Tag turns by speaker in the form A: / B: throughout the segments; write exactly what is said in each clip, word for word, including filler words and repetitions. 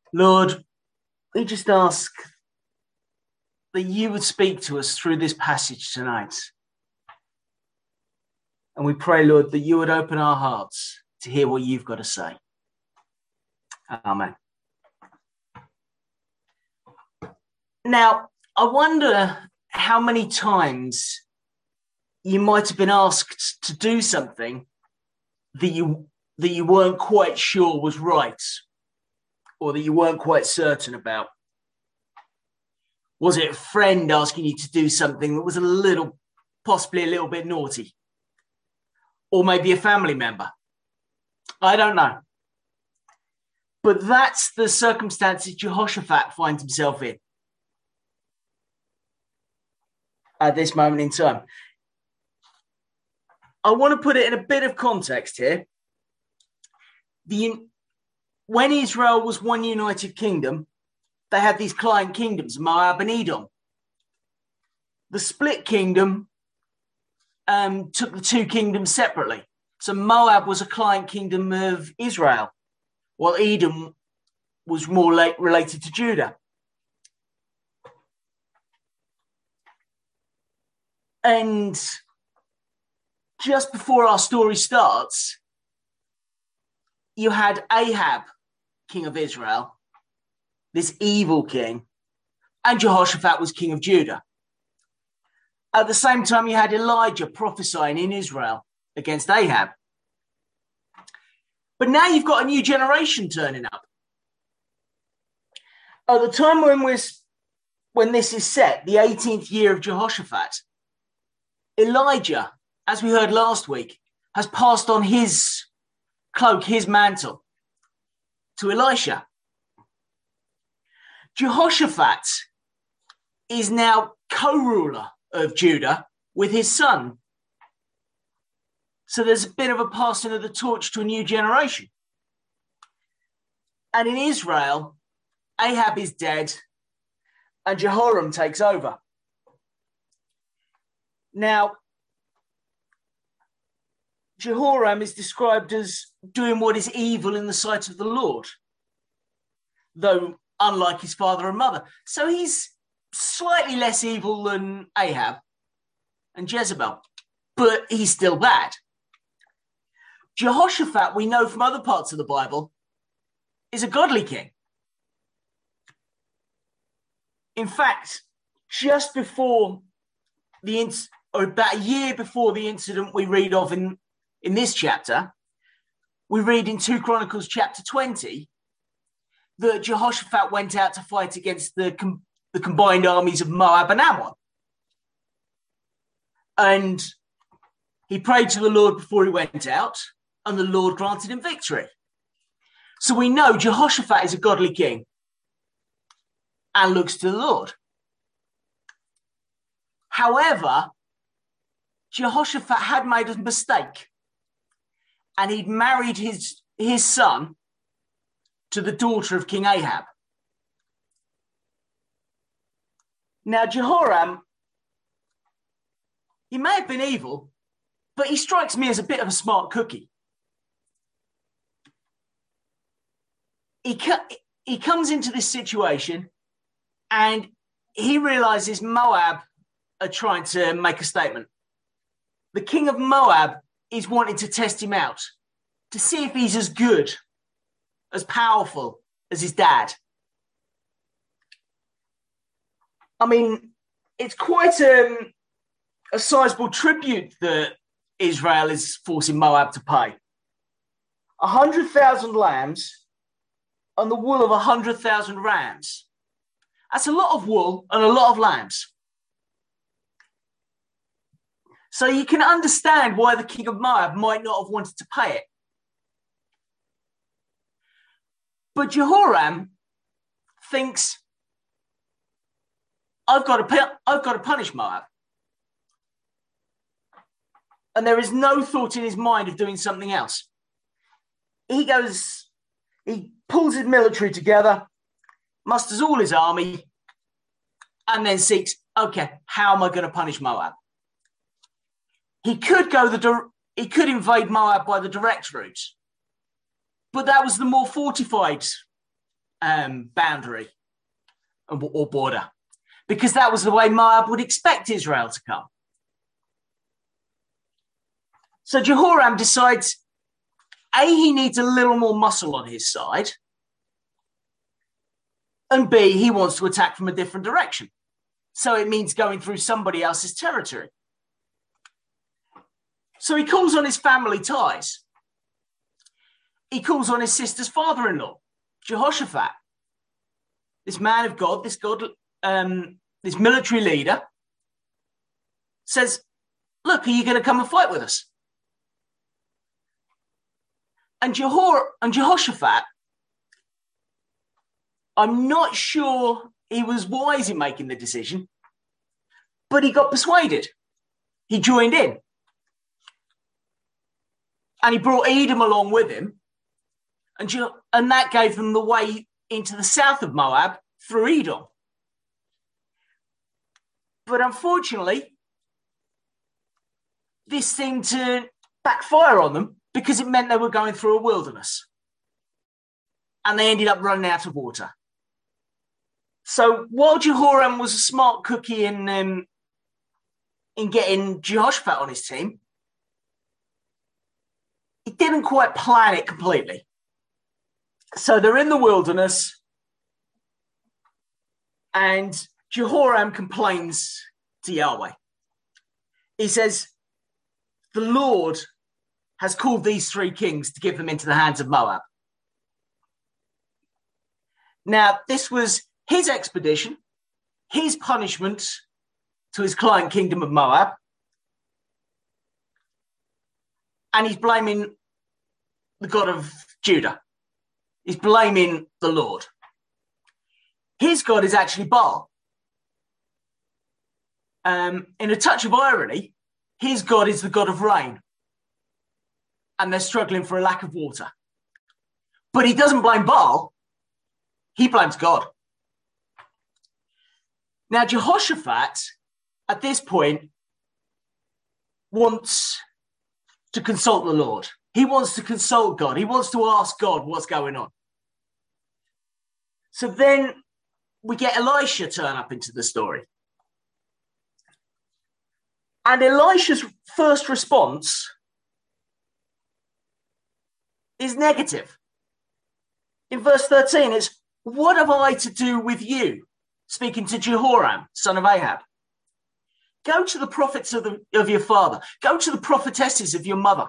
A: Lord, we just ask that you would speak to us through this passage tonight. And we pray, Lord, that you would open our hearts to hear what you've got to say. Amen. Now, I wonder how many times you might have been asked to do something that you that you weren't quite sure was right, or that you weren't quite certain about. Was it a friend asking you to do something that was a little, possibly a little bit naughty? Or maybe a family member? I don't know. But that's the circumstances Jehoshaphat finds himself in at this moment in time. I want to put it in a bit of context here. The, when Israel was one united kingdom, they had these client kingdoms, Moab and Edom. The split kingdom um, took the two kingdoms separately. So Moab was a client kingdom of Israel, while Edom was more like related to Judah. And just before our story starts, you had Ahab, king of Israel, this evil king, and Jehoshaphat was king of Judah. At the same time, you had Elijah prophesying in Israel against Ahab. But now you've got a new generation turning up. At the time when, we're, when this is set, the eighteenth year of Jehoshaphat, Elijah, as we heard last week, has passed on his cloak, his mantle, to Elisha. Jehoshaphat is now co-ruler of Judah with his son. So there's a bit of a passing of the torch to a new generation. And in Israel, Ahab is dead and Jehoram takes over. Now, Jehoram is described as doing what is evil in the sight of the Lord, though unlike his father and mother. So he's slightly less evil than Ahab and Jezebel, but he's still bad. Jehoshaphat, we know from other parts of the Bible, is a godly king. In fact, just before the inc- or about a year before the incident we read of in, in this chapter, we read in Second Chronicles chapter twenty that Jehoshaphat went out to fight against the, com- the combined armies of Moab and Ammon. And he prayed to the Lord before he went out, and the Lord granted him victory. So we know Jehoshaphat is a godly king and looks to the Lord. However, Jehoshaphat had made a mistake, and he'd married his, his son to the daughter of King Ahab. Now, Jehoram, he may have been evil, but he strikes me as a bit of a smart cookie. He, he comes into this situation and he realizes Moab are trying to make a statement. The king of Moab is wanting to test him out to see if he's as good, as powerful as his dad. I mean, it's quite um, a sizable tribute that Israel is forcing Moab to pay. A hundred thousand lambs and the wool of a hundred thousand rams. That's a lot of wool and a lot of lambs. So you can understand why the king of Moab might not have wanted to pay it. But Jehoram thinks, I've got to, I've got to punish Moab. And there is no thought in his mind of doing something else. He goes, he pulls his military together, musters all his army, and then seeks, okay, how am I going to punish Moab? He could go the he could invade Moab by the direct route, but that was the more fortified um, boundary or border, because that was the way Moab would expect Israel to come. So Jehoram decides, A, he needs a little more muscle on his side, and B, he wants to attack from a different direction. So it means going through somebody else's territory. So he calls on his family ties. He calls on his sister's father-in-law, Jehoshaphat. This man of God, this God, um, this military leader, says, look, are you going to come and fight with us? And, Jehor- and Jehoshaphat, I'm not sure he was wise in making the decision, but he got persuaded. He joined in. And he brought Edom along with him. And, Je- and that gave them the way into the south of Moab through Edom. But unfortunately, this seemed to backfire on them because it meant they were going through a wilderness. And they ended up running out of water. So while Jehoram was a smart cookie in, um, in getting Jehoshaphat on his team, he didn't quite plan it completely. So they're in the wilderness, and Jehoram complains to Yahweh. He says, the Lord has called these three kings to give them into the hands of Moab. Now, this was his expedition, his punishment to his client kingdom of Moab. And he's blaming the God of Judah. He's blaming the Lord. His God is actually Baal. Um, in a touch of irony, his God is the God of rain. And they're struggling for a lack of water. But he doesn't blame Baal. He blames God. Now, Jehoshaphat, at this point, wants to consult the Lord. He wants to consult God. He wants to ask God what's going on. So then we get Elisha turn up into the story. And Elisha's first response is negative. In verse thirteen, it's, what have I to do with you? Speaking to Jehoram, son of Ahab. Go to the prophets of, the, of your father. Go to the prophetesses of your mother.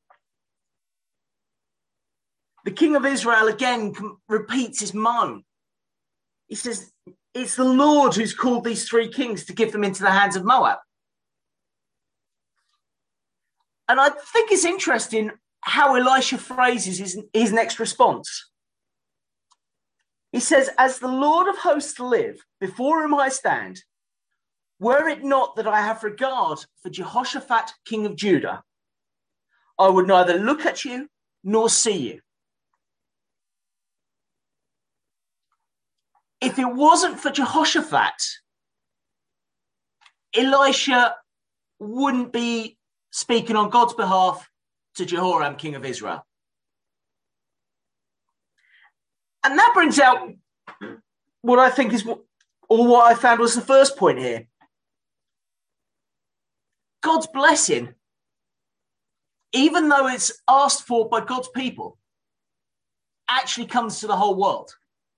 A: The king of Israel again repeats his moan. He says, it's the Lord who's called these three kings to give them into the hands of Moab. And I think it's interesting how Elisha phrases his, his next response. He says, as the Lord of hosts live, before whom I stand, were it not that I have regard for Jehoshaphat, king of Judah, I would neither look at you nor see you. If it wasn't for Jehoshaphat, Elisha wouldn't be speaking on God's behalf to Jehoram, king of Israel. And that brings out what I think is, or what I found was the first point here. God's blessing, even though it's asked for by God's people, actually comes to the whole world.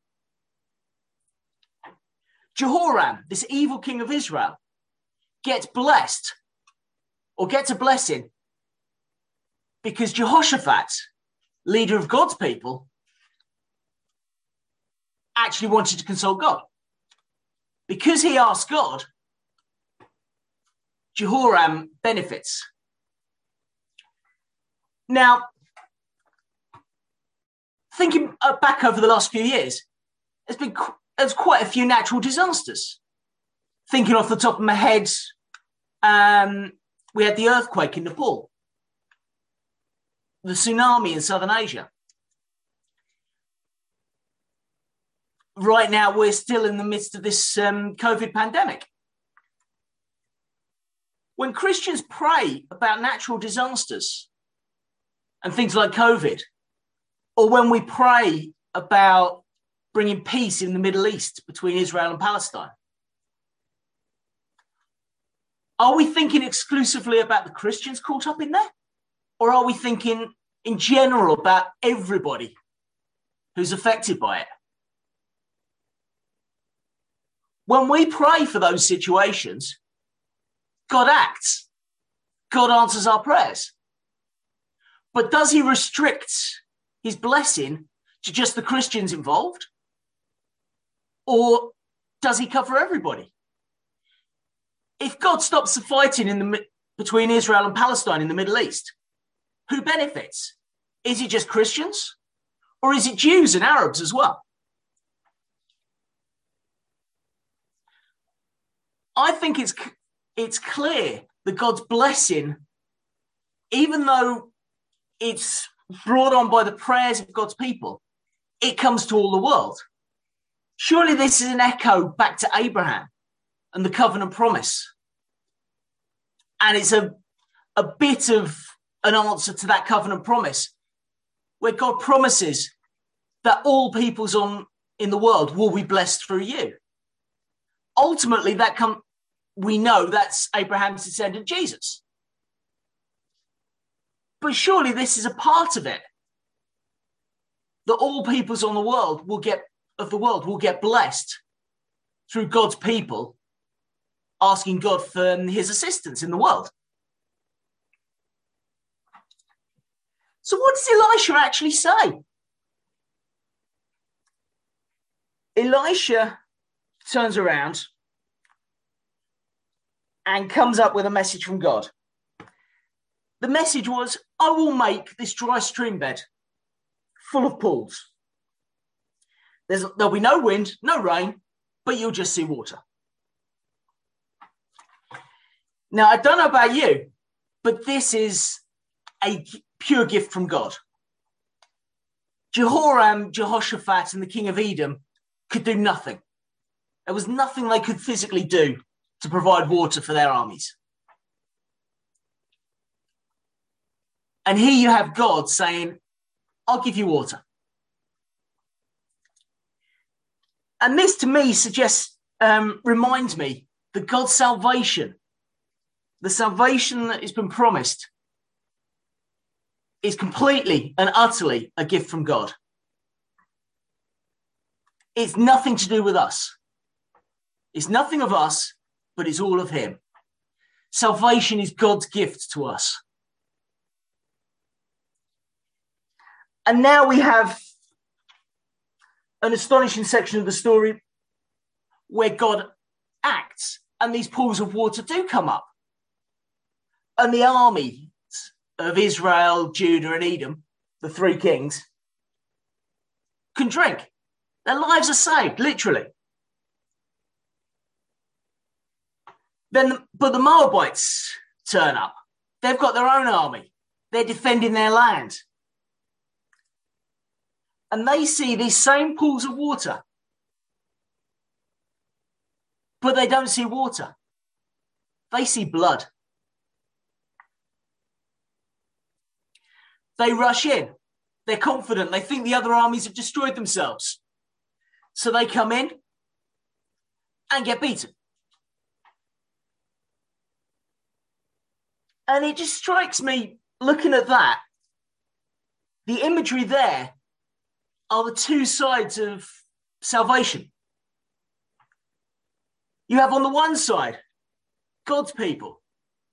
A: Jehoram, this evil king of Israel, gets blessed or gets a blessing because Jehoshaphat, leader of God's people, actually wanted to consult God. Because he asked God, Jehoram benefits. Now, thinking back over the last few years, there's been there's quite a few natural disasters. Thinking off the top of my head, um, we had the earthquake in Nepal, the tsunami in Southern Asia. Right now, we're still in the midst of this um, COVID pandemic. When Christians pray about natural disasters and things like COVID, or when we pray about bringing peace in the Middle East between Israel and Palestine? Are we thinking exclusively about the Christians caught up in there? Or are we thinking in general about everybody who's affected by it? When we pray for those situations, God acts. God answers our prayers. But does he restrict his blessing to just the Christians involved? Or does he cover everybody? If God stops the fighting in the, between Israel and Palestine in the Middle East, who benefits? Is it just Christians? Or is it Jews and Arabs as well? I think it's, it's clear that God's blessing, even though it's brought on by the prayers of God's people, it comes to all the world. Surely this is an echo back to Abraham and the covenant promise. And it's a, a bit of an answer to that covenant promise where God promises that all peoples on in the world will be blessed through you. Ultimately, that come, we know that's Abraham's descendant, Jesus. But surely this is a part of it, that all peoples on the world will get of the world will get blessed through God's people asking God for his assistance in the world. So what does Elisha actually say? Elisha turns around and comes up with a message from God. The message was, I will make this dry stream bed full of pools. There's, there'll be no wind, no rain, but you'll just see water. Now, I don't know about you, but this is a pure gift from God. Jehoram, Jehoshaphat, and the king of Edom could do nothing. There was nothing they could physically do to provide water for their armies. And here you have God saying, I'll give you water. And this to me suggests, um, reminds me that God's salvation, the salvation that has been promised, is completely and utterly a gift from God. It's nothing to do with us. It's nothing of us, but it's all of him. Salvation is God's gift to us. And now we have an astonishing section of the story where God acts and these pools of water do come up. And the armies of Israel, Judah, and Edom, the three kings, can drink. Their lives are saved, literally. Then, but the Moabites turn up. They've got their own army. They're defending their land. And they see these same pools of water. But they don't see water. They see blood. They rush in. They're confident. They think the other armies have destroyed themselves. So they come in and get beaten. And it just strikes me, looking at that, the imagery there are the two sides of salvation. You have on the one side, God's people,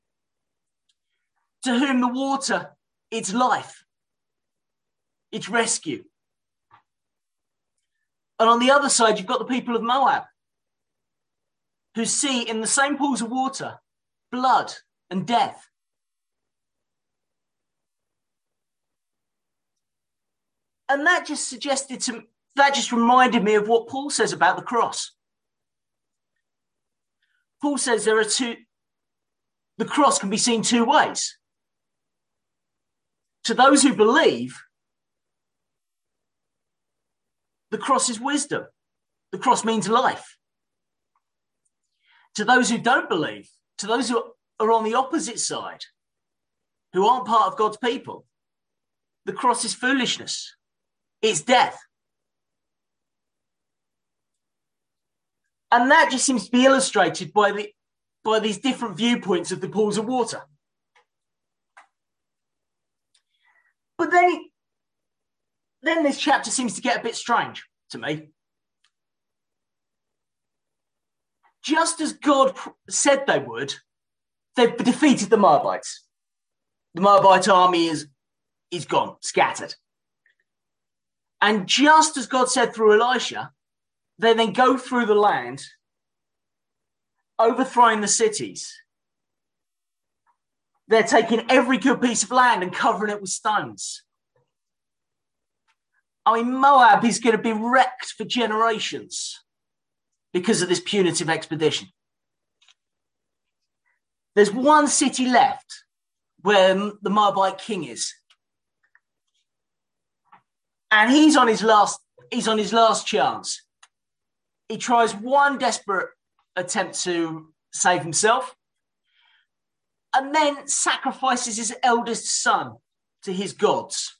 A: to whom the water, it's life, it's rescue. And on the other side, you've got the people of Moab, who see in the same pools of water, blood and death. And that just suggested to that just reminded me of what Paul says about the cross. Paul says there are two, the cross can be seen two ways. To those who believe, the cross is wisdom. The cross means life. To those who don't believe, to those who are on the opposite side, who aren't part of God's people, the cross is foolishness. It's death. And that just seems to be illustrated by the by these different viewpoints of the pools of water. But then, then this chapter seems to get a bit strange to me. Just as God said they would, they've defeated the Moabites. The Moabite army is, is gone, scattered. And just as God said through Elisha, they then go through the land, overthrowing the cities. They're taking every good piece of land and covering it with stones. I mean, Moab is going to be wrecked for generations because of this punitive expedition. There's one city left where the Moabite king is. And he's on his last, he's on his last chance. He tries one desperate attempt to save himself and then sacrifices his eldest son to his gods.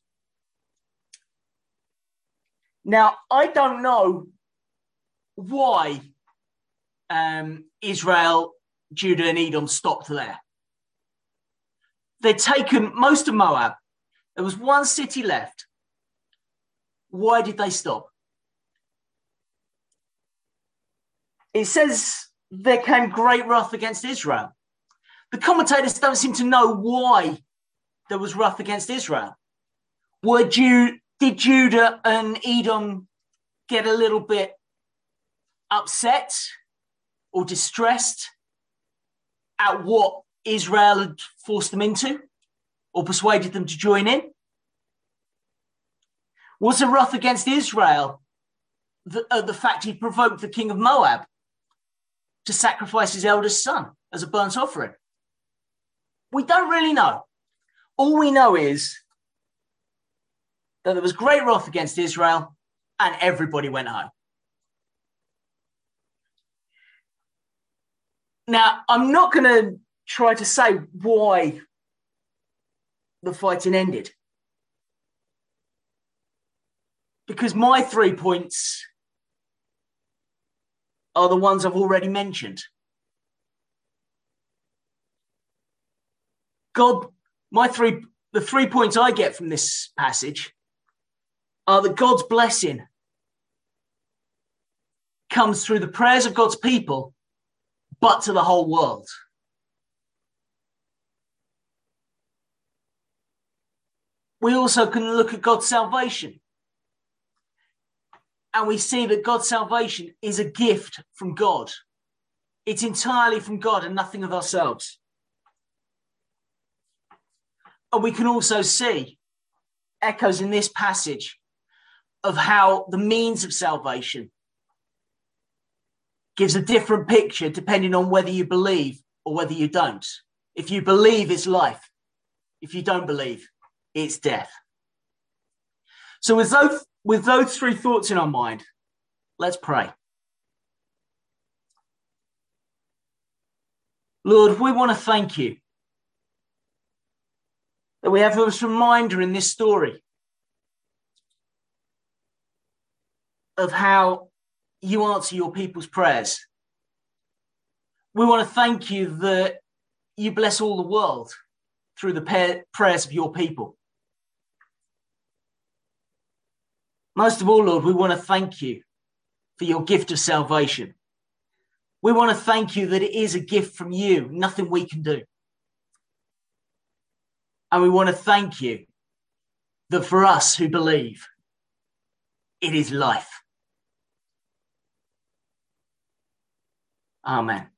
A: Now, I don't know why um, Israel, Judah, and Edom stopped there. They'd taken most of Moab. There was one city left. Why did they stop? It says there came great wrath against Israel. The commentators don't seem to know why there was wrath against Israel. Were Ju- did Judah and Edom get a little bit upset or distressed at what Israel had forced them into or persuaded them to join in? Was there wrath against Israel the, uh, the fact he provoked the king of Moab to sacrifice his eldest son as a burnt offering? We don't really know. All we know is that there was great wrath against Israel and everybody went home. Now, I'm not going to try to say why the fighting ended, because my three points are the ones I've already mentioned. God, my three, the three points I get from this passage are that God's blessing comes through the prayers of God's people, but to the whole world. We also can look at God's salvation. And we see that God's salvation is a gift from God. It's entirely from God and nothing of ourselves. And we can also see echoes in this passage of how the means of salvation gives a different picture depending on whether you believe or whether you don't. If you believe, it's life. If you don't believe, it's death. So with those, with those three thoughts in our mind, let's pray. Lord, we want to thank you that we have this reminder in this story of how you answer your people's prayers. We want to thank you that you bless all the world through the prayers of your people. Most of all, Lord, we want to thank you for your gift of salvation. We want to thank you that it is a gift from you, nothing we can do. And we want to thank you that for us who believe, it is life. Amen.